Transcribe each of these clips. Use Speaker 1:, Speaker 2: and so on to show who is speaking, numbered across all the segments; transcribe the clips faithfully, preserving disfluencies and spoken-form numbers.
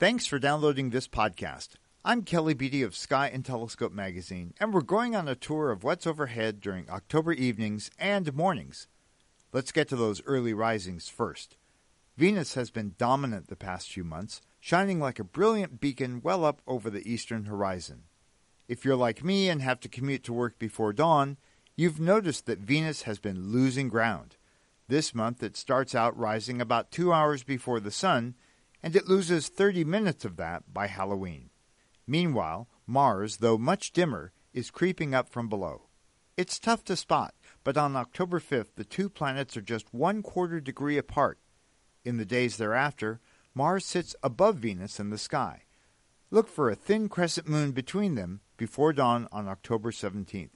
Speaker 1: Thanks for downloading this podcast. I'm Kelly Beatty of Sky and Telescope magazine, and we're going on a tour of what's overhead during October evenings and mornings. Let's get to those early risings first. Venus has been dominant the past few months, shining like a brilliant beacon well up over the eastern horizon. If you're like me and have to commute to work before dawn, you've noticed that Venus has been losing ground. This month it starts out rising about two hours before the sun, and it loses thirty minutes of that by Halloween. Meanwhile, Mars, though much dimmer, is creeping up from below. It's tough to spot, but on October fifth, the two planets are just one quarter degree apart. In the days thereafter, Mars sits above Venus in the sky. Look for a thin crescent moon between them before dawn on October seventeenth.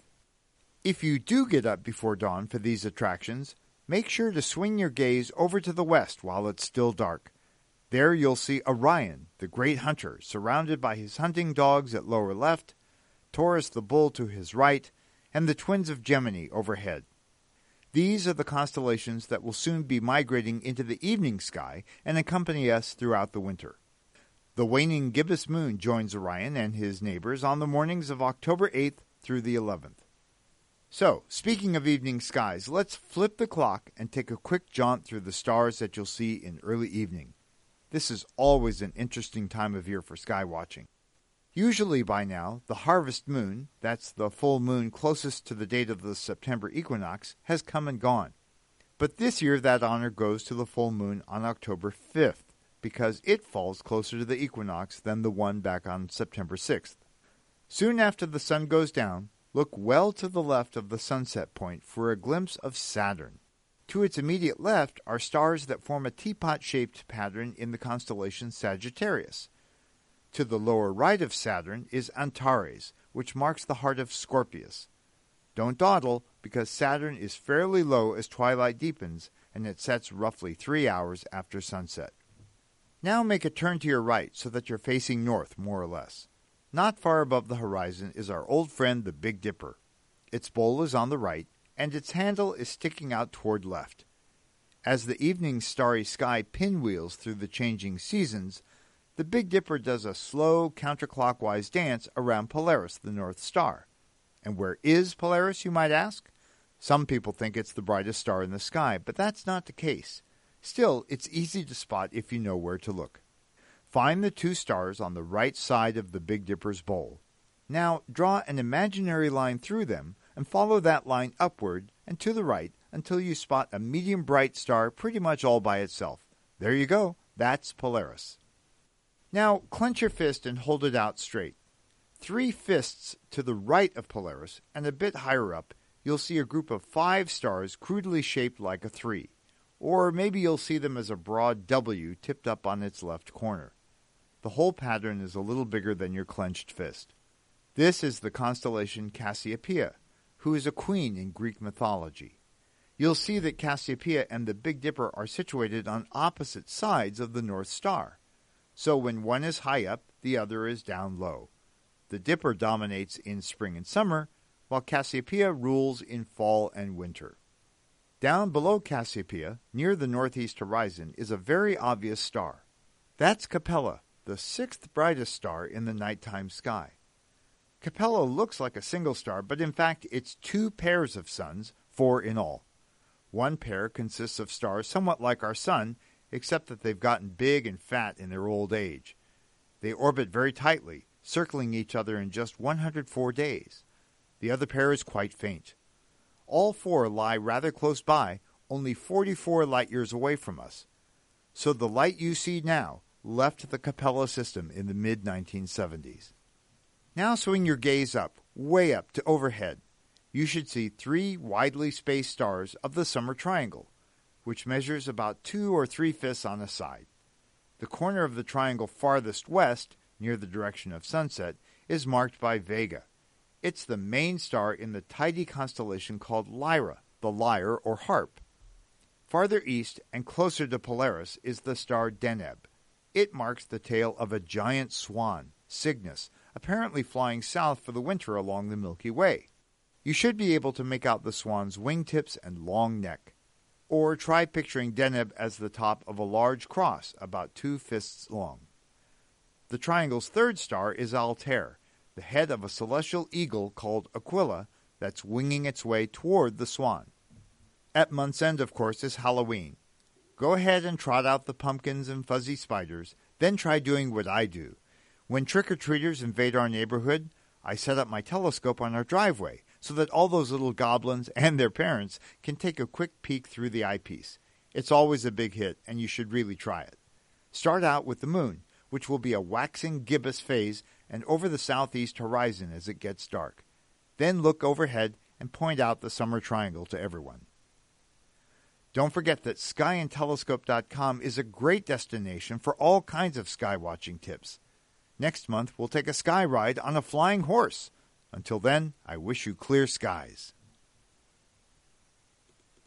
Speaker 1: If you do get up before dawn for these attractions, make sure to swing your gaze over to the west while it's still dark. There you'll see Orion, the great hunter, surrounded by his hunting dogs at lower left, Taurus the bull to his right, and the twins of Gemini overhead. These are the constellations that will soon be migrating into the evening sky and accompany us throughout the winter. The waning gibbous moon joins Orion and his neighbors on the mornings of October eighth through the eleventh. So, speaking of evening skies, let's flip the clock and take a quick jaunt through the stars that you'll see in early evening. This is always an interesting time of year for sky watching. Usually by now, the harvest moon, that's the full moon closest to the date of the September equinox, has come and gone. But this year that honor goes to the full moon on October fifth, because it falls closer to the equinox than the one back on September sixth. Soon after the sun goes down, look well to the left of the sunset point for a glimpse of Saturn. To its immediate left are stars that form a teapot-shaped pattern in the constellation Sagittarius. To the lower right of Saturn is Antares, which marks the heart of Scorpius. Don't dawdle, because Saturn is fairly low as twilight deepens, and it sets roughly three hours after sunset. Now make a turn to your right so that you're facing north, more or less. Not far above the horizon is our old friend the Big Dipper. Its bowl is on the right, and its handle is sticking out toward left. As the evening starry sky pinwheels through the changing seasons, the Big Dipper does a slow counterclockwise dance around Polaris, the North Star. And where is Polaris, you might ask? Some people think it's the brightest star in the sky, but that's not the case. Still, it's easy to spot if you know where to look. Find the two stars on the right side of the Big Dipper's bowl. Now draw an imaginary line through them and follow that line upward and to the right until you spot a medium bright star pretty much all by itself. There you go. That's Polaris. Now clench your fist and hold it out straight. Three fists to the right of Polaris and a bit higher up, you'll see a group of five stars crudely shaped like a three. Or maybe you'll see them as a broad W tipped up on its left corner. The whole pattern is a little bigger than your clenched fist. This is the constellation Cassiopeia, who is a queen in Greek mythology. You'll see that Cassiopeia and the Big Dipper are situated on opposite sides of the North Star. So when one is high up, the other is down low. The Dipper dominates in spring and summer, while Cassiopeia rules in fall and winter. Down below Cassiopeia, near the northeast horizon, is a very obvious star. That's Capella, the sixth brightest star in the nighttime sky. Capella looks like a single star, but in fact it's two pairs of suns, four in all. One pair consists of stars somewhat like our sun, except that they've gotten big and fat in their old age. They orbit very tightly, circling each other in just one hundred four days. The other pair is quite faint. All four lie rather close by, only forty-four light-years away from us. So the light you see now left the Capella system in the mid nineteen seventies. Now swing your gaze up, way up to overhead. You should see three widely spaced stars of the summer triangle, which measures about two or three fifths on a side. The corner of the triangle farthest west, near the direction of sunset, is marked by Vega. It's the main star in the tidy constellation called Lyra, the lyre or harp. Farther east and closer to Polaris is the star Deneb. It marks the tail of a giant swan, Cygnus, apparently flying south for the winter along the Milky Way. You should be able to make out the swan's wingtips and long neck. Or try picturing Deneb as the top of a large cross about two fists long. The triangle's third star is Altair, the head of a celestial eagle called Aquila that's winging its way toward the swan. At month's end, of course, is Halloween. Go ahead and trot out the pumpkins and fuzzy spiders, then try doing what I do. When trick-or-treaters invade our neighborhood, I set up my telescope on our driveway so that all those little goblins and their parents can take a quick peek through the eyepiece. It's always a big hit, and you should really try it. Start out with the moon, which will be a waxing gibbous phase and over the southeast horizon as it gets dark. Then look overhead and point out the summer triangle to everyone. Don't forget that sky and telescope dot com is a great destination for all kinds of sky watching tips. Next month, we'll take a sky ride on a flying horse. Until then, I wish you clear skies.